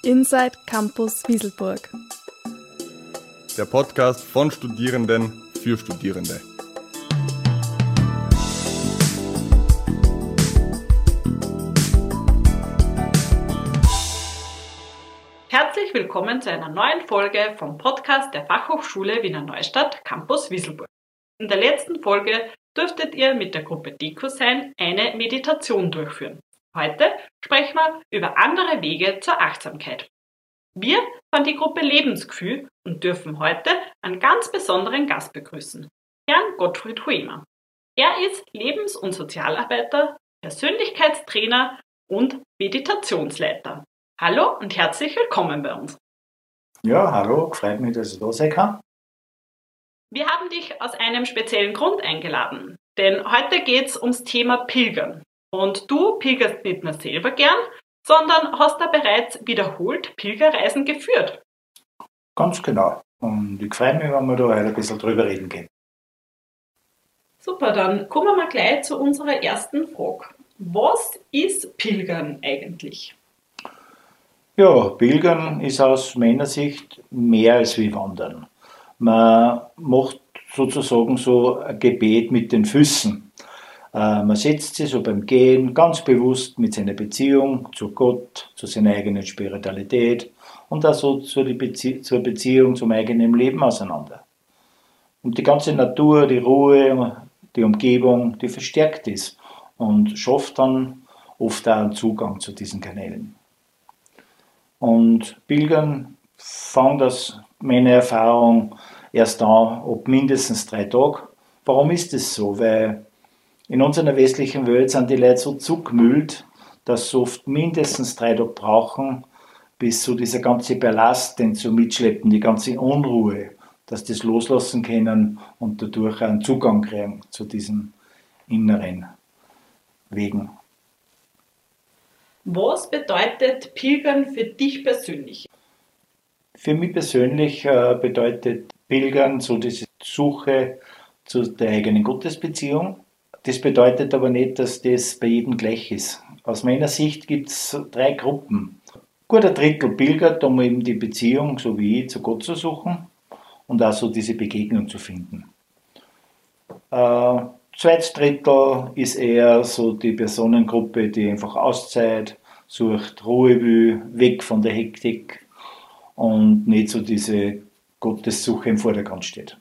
Inside Campus Wieselburg. Der Podcast von Studierenden für Studierende. Herzlich willkommen zu einer neuen Folge vom Podcast der Fachhochschule Wiener Neustadt Campus Wieselburg. In der letzten Folge durftet ihr mit der Gruppe DecuSign eine Meditation durchführen. Heute sprechen wir über andere Wege zur Achtsamkeit. Wir sind die Gruppe Lebensgefühl und dürfen heute einen ganz besonderen Gast begrüßen, Herrn Gottfried Huemer. Er ist Lebens- und Sozialarbeiter, Persönlichkeitstrainer und Meditationsleiter. Hallo und herzlich willkommen bei uns. Ja, hallo, freut mich, dass ich da sein kann. Wir haben dich aus einem speziellen Grund eingeladen, denn heute geht es ums Thema Pilgern. Und du pilgerst nicht nur selber gern, sondern hast da bereits wiederholt Pilgerreisen geführt. Ganz genau. Und ich freue mich, wenn wir da heute ein bisschen drüber reden können. Super, dann kommen wir mal gleich zu unserer ersten Frage. Was ist Pilgern eigentlich? Ja, Pilgern ist aus meiner Sicht mehr als wie Wandern. Man macht sozusagen so ein Gebet mit den Füßen. Man setzt sich so beim Gehen ganz bewusst mit seiner Beziehung zu Gott, zu seiner eigenen Spiritualität und auch so zur Beziehung zum eigenen Leben auseinander. Und die ganze Natur, die Ruhe, die Umgebung, die verstärkt ist und schafft dann oft auch einen Zugang zu diesen Kanälen. Und Pilgern fängt aus meiner Erfahrung erst an, ab mindestens 3 Tagen. Warum ist das so? Weil in unserer westlichen Welt sind die Leute so zugemüllt, dass sie oft mindestens 3 Tage brauchen, bis so dieser ganze Ballast, den sie mitschleppen, die ganze Unruhe, dass das loslassen können und dadurch einen Zugang kriegen zu diesen inneren Wegen. Was bedeutet Pilgern für dich persönlich? Für mich persönlich bedeutet Pilgern so diese Suche zu der eigenen Gottesbeziehung. Das bedeutet aber nicht, dass das bei jedem gleich ist. Aus meiner Sicht gibt es 3 Gruppen. Gut, ein Drittel pilgert, um eben die Beziehung, so wie ich, zu Gott zu suchen und auch so diese Begegnung zu finden. Zweites Drittel ist eher so die Personengruppe, die einfach Auszeit sucht, Ruhe will, weg von der Hektik und nicht so diese Gottessuche im Vordergrund steht.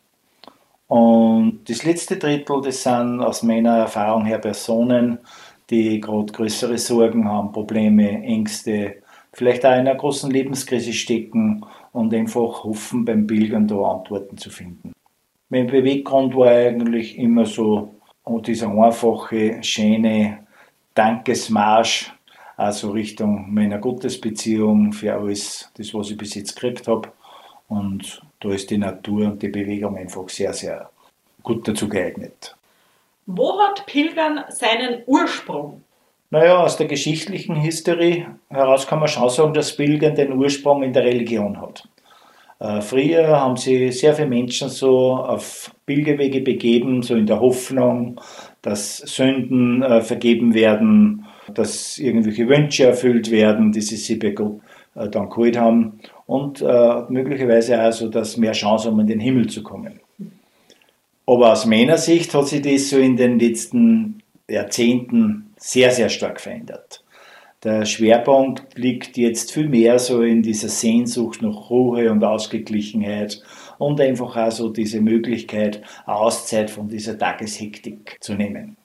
Und das letzte Drittel, das sind aus meiner Erfahrung her Personen, die gerade größere Sorgen haben, Probleme, Ängste, vielleicht auch in einer großen Lebenskrise stecken und einfach hoffen, beim Pilgern da Antworten zu finden. Mein Beweggrund war eigentlich immer so dieser einfache, schöne Dankesmarsch, also Richtung meiner Gottesbeziehung für alles, das was ich bis jetzt gekriegt habe. Und da ist die Natur und die Bewegung einfach sehr, sehr gut dazu geeignet. Wo hat Pilgern seinen Ursprung? Naja, aus der geschichtlichen Historie heraus kann man schon sagen, dass Pilgern den Ursprung in der Religion hat. Früher haben sich sehr viele Menschen so auf Pilgerwege begeben, so in der Hoffnung, dass Sünden vergeben werden, dass irgendwelche Wünsche erfüllt werden, die sie sich bei Gott dann geholt haben und möglicherweise auch so, dass mehr Chance haben, in den Himmel zu kommen. Aber aus meiner Sicht hat sich das so in den letzten Jahrzehnten sehr, sehr stark verändert. Der Schwerpunkt liegt jetzt viel mehr so in dieser Sehnsucht nach Ruhe und Ausgeglichenheit und einfach auch so diese Möglichkeit, eine Auszeit von dieser Tageshektik zu nehmen.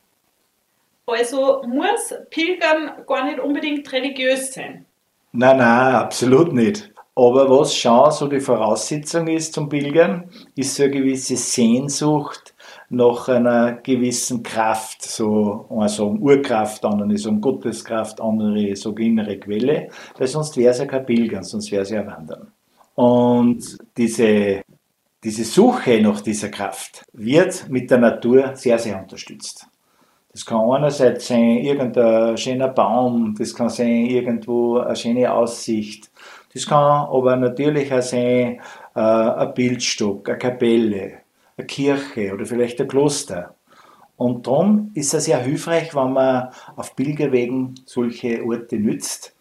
Also muss Pilgern gar nicht unbedingt religiös sein? Nein, absolut nicht. Aber was schon so die Voraussetzung ist zum Pilgern, ist so eine gewisse Sehnsucht nach einer gewissen Kraft, so eine sagen Urkraft, andere sagen Gotteskraft, andere sagen innere Quelle, weil sonst wäre es ja kein Pilgern, sonst wäre es ja Wandern. Und diese Suche nach dieser Kraft wird mit der Natur sehr, sehr unterstützt. Das kann einerseits sein, irgendein schöner Baum, das kann sein, irgendwo eine schöne Aussicht. Das kann aber natürlich auch sein, ein Bildstock, eine Kapelle, eine Kirche oder vielleicht ein Kloster. Und darum ist es sehr hilfreich, wenn man auf Pilgerwegen solche Orte nützt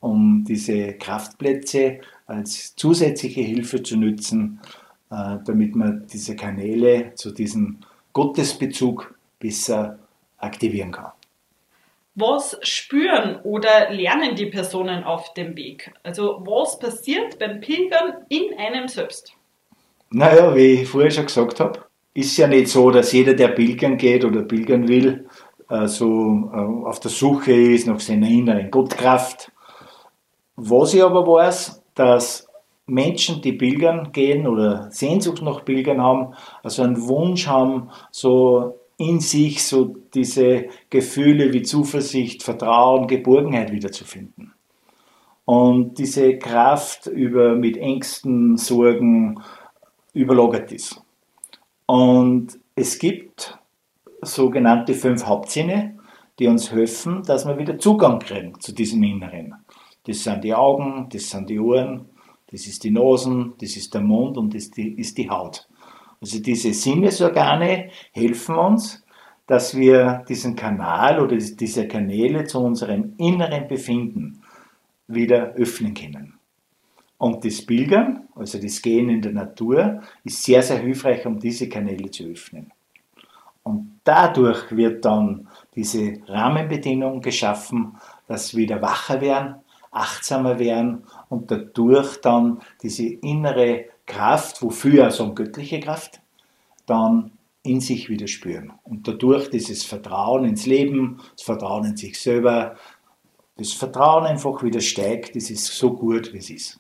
um diese Kraftplätze als zusätzliche Hilfe zu nutzen, damit man diese Kanäle zu diesem Gottesbezug besser aktivieren kann. Was spüren oder lernen die Personen auf dem Weg? Also was passiert beim Pilgern in einem selbst? Naja, wie ich vorher schon gesagt habe, ist ja nicht so, dass jeder, der pilgern geht oder pilgern will, auf der Suche ist nach seiner inneren Gottkraft. Was ich aber weiß, dass Menschen, die pilgern gehen oder Sehnsucht nach Pilgern haben, also einen Wunsch haben, so in sich so diese Gefühle wie Zuversicht, Vertrauen, Geborgenheit wiederzufinden. Und diese Kraft mit Ängsten, Sorgen überlagert ist. Und es gibt sogenannte 5 Hauptsinne, die uns helfen, dass wir wieder Zugang kriegen zu diesem Inneren. Das sind die Augen, das sind die Ohren, das ist die Nase, das ist der Mund und das ist die Haut. Also diese Sinnesorgane helfen uns, dass wir diesen Kanal oder diese Kanäle zu unserem inneren Befinden wieder öffnen können. Und das Pilgern, also das Gehen in der Natur, ist sehr, sehr hilfreich, um diese Kanäle zu öffnen. Und dadurch wird dann diese Rahmenbedingung geschaffen, dass wir wieder wacher werden, achtsamer werden und dadurch dann diese innere Kraft, wofür so eine göttliche Kraft, dann in sich wieder spüren. Und dadurch dieses Vertrauen ins Leben, das Vertrauen in sich selber, das Vertrauen einfach wieder steigt, das ist so gut, wie es ist.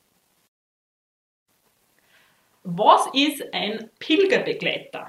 Was ist ein Pilgerbegleiter?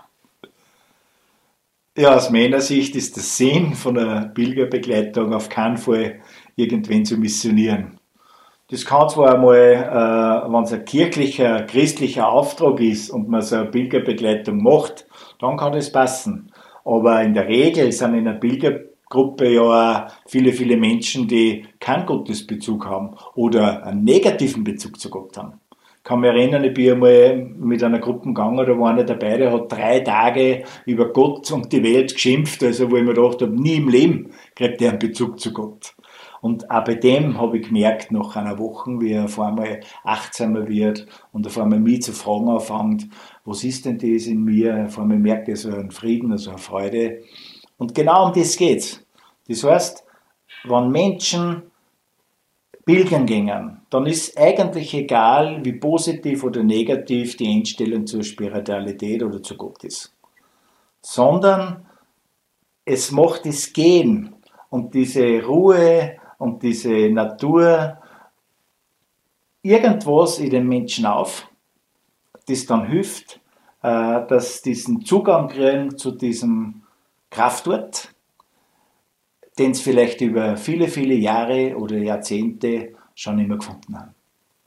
Ja, aus meiner Sicht ist der Sinn von einer Pilgerbegleitung auf keinen Fall, irgendwen zu missionieren. Das kann zwar einmal, wenn es ein kirchlicher, christlicher Auftrag ist und man so eine Pilgerbegleitung macht, dann kann das passen. Aber in der Regel sind in einer Pilgergruppe ja auch viele, viele Menschen, die keinen Gottesbezug haben oder einen negativen Bezug zu Gott haben. Ich kann mich erinnern, ich bin einmal mit einer Gruppe gegangen, da war einer dabei, der hat 3 Tage über Gott und die Welt geschimpft, also wo ich mir gedacht habe, nie im Leben kriegt er einen Bezug zu Gott. Und auch bei dem habe ich gemerkt, nach einer Woche, wie er auf einmal achtsamer wird und auf einmal mich zu fragen anfängt, was ist denn das in mir? Auf einmal merkt er so einen Frieden, also eine Freude. Und genau um das geht's. Das heißt, wenn Menschen pilgern gehen, dann ist eigentlich egal, wie positiv oder negativ die Einstellung zur Spiritualität oder zu Gott ist. Sondern es macht das Gehen und diese Ruhe und diese Natur irgendwas in den Menschen auf, das dann hilft, dass diesen Zugang kriegen zu diesem Kraftort, den sie vielleicht über viele, viele Jahre oder Jahrzehnte schon immer gefunden haben.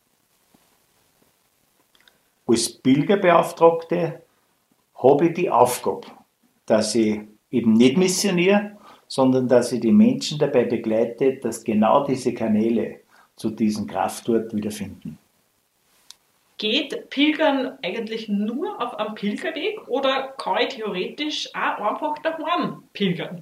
Als Pilgerbeauftragte habe ich die Aufgabe, dass ich eben nicht missioniere, sondern dass ich die Menschen dabei begleite, dass genau diese Kanäle zu diesem Kraftort wiederfinden. Geht Pilgern eigentlich nur auf einem Pilgerweg oder kann ich theoretisch auch einfach daheim pilgern?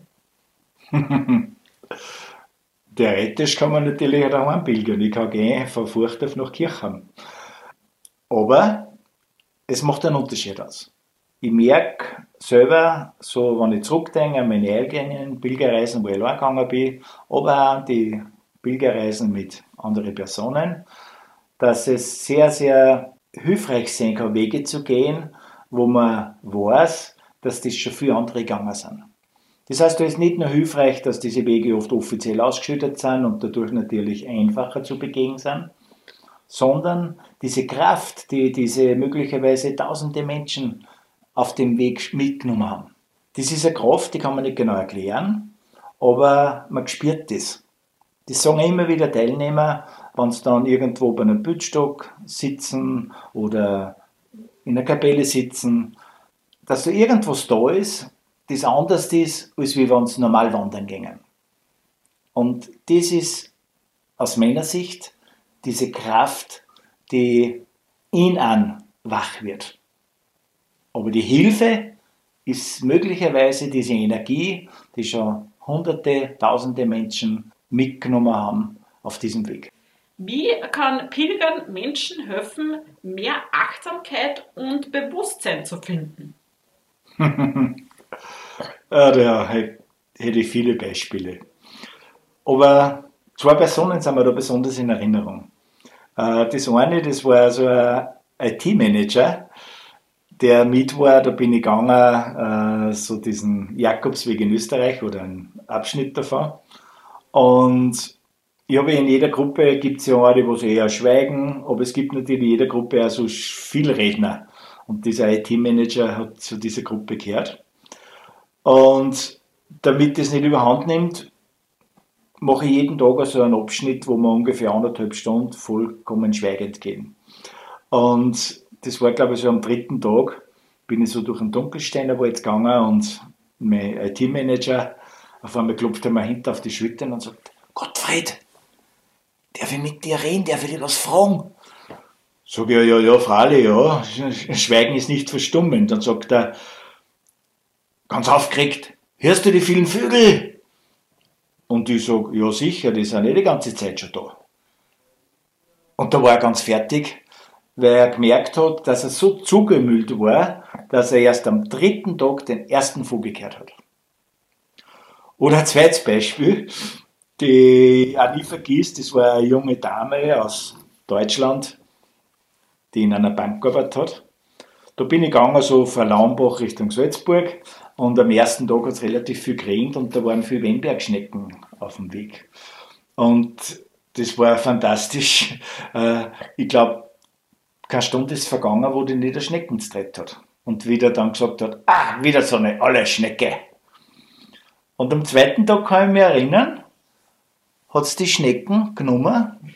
Theoretisch kann man natürlich auch daheim pilgern. Ich kann gehen von Furchthof nach Kirchheim. Aber es macht einen Unterschied aus. Ich merke selber, so wenn ich zurückdenke an meine eigenen Pilgerreisen, wo ich allein gegangen bin, aber auch an die Pilgerreisen mit anderen Personen, dass es sehr, sehr hilfreich sein kann, Wege zu gehen, wo man weiß, dass das schon viele andere gegangen sind. Das heißt, es ist nicht nur hilfreich, dass diese Wege oft offiziell ausgeschüttet sind und dadurch natürlich einfacher zu begehen sind, sondern diese Kraft, die diese möglicherweise tausende Menschen auf dem Weg mitgenommen haben. Das ist eine Kraft, die kann man nicht genau erklären, aber man spürt das. Das sagen immer wieder Teilnehmer, wenn sie dann irgendwo bei einem Bütstock sitzen oder in einer Kapelle sitzen, dass da irgendwas da ist, das anders ist, als wenn sie normal wandern gingen. Und das ist aus meiner Sicht diese Kraft, die in einem wach wird. Aber die Hilfe ist möglicherweise diese Energie, die schon Hunderte, Tausende Menschen mitgenommen haben, auf diesem Weg. Wie kann Pilgern Menschen helfen, mehr Achtsamkeit und Bewusstsein zu finden? Da hätte ich viele Beispiele. Aber 2 Personen sind mir da besonders in Erinnerung. Das eine, das war so ein IT-Manager, der mit war, da bin ich gegangen, so diesen Jakobsweg in Österreich oder einen Abschnitt davon. Und ich habe in jeder Gruppe gibt es ja eine, die so eher schweigen, aber es gibt natürlich in jeder Gruppe auch so viele Redner. Und dieser IT-Manager hat zu dieser Gruppe gehört. Und damit das nicht überhand nimmt, mache ich jeden Tag so einen Abschnitt, wo wir ungefähr 1,5 Stunden vollkommen schweigend gehen. Und das war, glaube ich, so am 3. Tag, bin ich so durch den Dunkelsteiner Wald gegangen und mein IT-Manager auf einmal klopft er mir hinten auf die Schultern und sagt: Gottfried, darf ich mit dir reden, darf ich dir was fragen? Sag ich, ja, freilich, ja, Schweigen ist nicht verstummen. Dann sagt er, ganz aufgeregt: Hörst du die vielen Vögel? Und ich sag, ja sicher, die sind die ganze Zeit schon da. Und da war er ganz fertig, weil er gemerkt hat, dass er so zugemüllt war, dass er erst am 3. Tag den ersten Vogel gehört hat. Oder ein zweites Beispiel, die ich auch nie vergiss, das war eine junge Dame aus Deutschland, die in einer Bank gearbeitet hat. Da bin ich gegangen, so von Laumbach Richtung Salzburg, und am ersten Tag hat es relativ viel geregnet und da waren viele Weinbergschnecken auf dem Weg. Und das war fantastisch. Ich glaube, keine Stunde ist vergangen, wo die nicht eine Schnecken getreten hat. Und wieder dann gesagt hat, wieder so eine olle Schnecke. Und am 2. Tag kann ich mich erinnern, hat es die Schnecken genommen.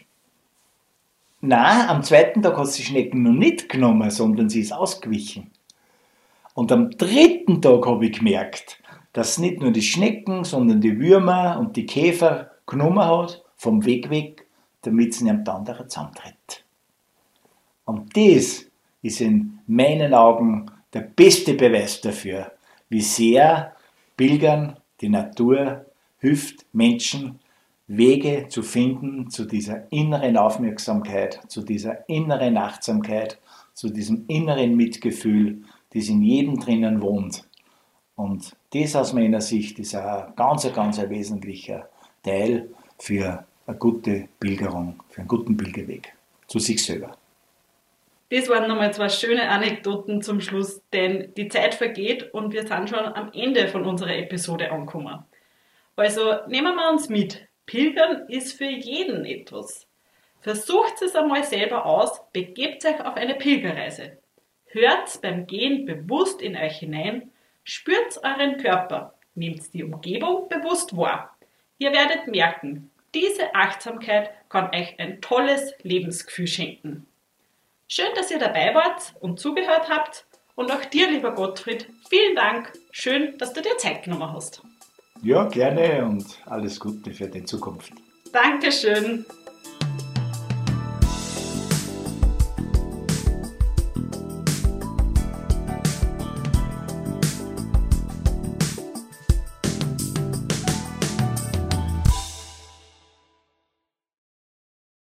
Nein, am 2. Tag hat es die Schnecken noch nicht genommen, sondern sie ist ausgewichen. Und am 3. Tag habe ich gemerkt, dass nicht nur die Schnecken, sondern die Würmer und die Käfer genommen hat, vom Weg weg, damit sie nicht am anderen zusammentritt. Und das ist in meinen Augen der beste Beweis dafür, wie sehr Pilgern, die Natur hilft, Menschen Wege zu finden zu dieser inneren Aufmerksamkeit, zu dieser inneren Achtsamkeit, zu diesem inneren Mitgefühl, das in jedem drinnen wohnt. Und das aus meiner Sicht ist ein ganz wesentlicher Teil für eine gute Pilgerung, für einen guten Pilgerweg zu sich selber. Das waren nochmal 2 schöne Anekdoten zum Schluss, denn die Zeit vergeht und wir sind schon am Ende von unserer Episode angekommen. Also nehmen wir uns mit. Pilgern ist für jeden etwas. Versucht es einmal selber aus, begebt euch auf eine Pilgerreise. Hört beim Gehen bewusst in euch hinein, spürt euren Körper, nehmt die Umgebung bewusst wahr. Ihr werdet merken, diese Achtsamkeit kann euch ein tolles Lebensgefühl schenken. Schön, dass ihr dabei wart und zugehört habt. Und auch dir, lieber Gottfried, vielen Dank. Schön, dass du dir Zeit genommen hast. Ja, gerne und alles Gute für die Zukunft. Dankeschön.